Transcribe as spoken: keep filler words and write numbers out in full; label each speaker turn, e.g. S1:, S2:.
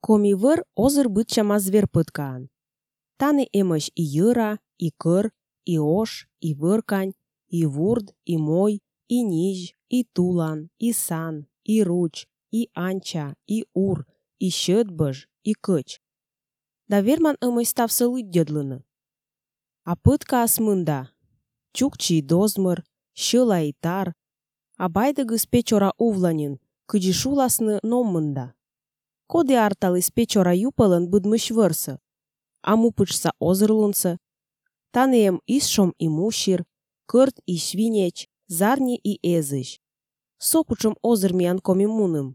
S1: Комивăr озăр быччама звер пăткаан. Таны эмăś и йăра, и căr, и ош, и вăркань, и вурд, и мой, и ниж, и тулан, и сан, и руci, и ancea, и ур, и щăтбăj, и căci. Da verman ămăi stav să lăiddădlănă. A pătca a smânda, ciucci i dozmăr, șăla i tar, a baidăgă speciora uvlanin, căgi șulasnă nom mânda. Code artal i speciora iupălăn bădmăș vărsă, amu păci sa ozărlunță, taneem isșom i mușir, cărt i șvineci, zarni i ezăj. Socucem ozăr mi-an comi munăm,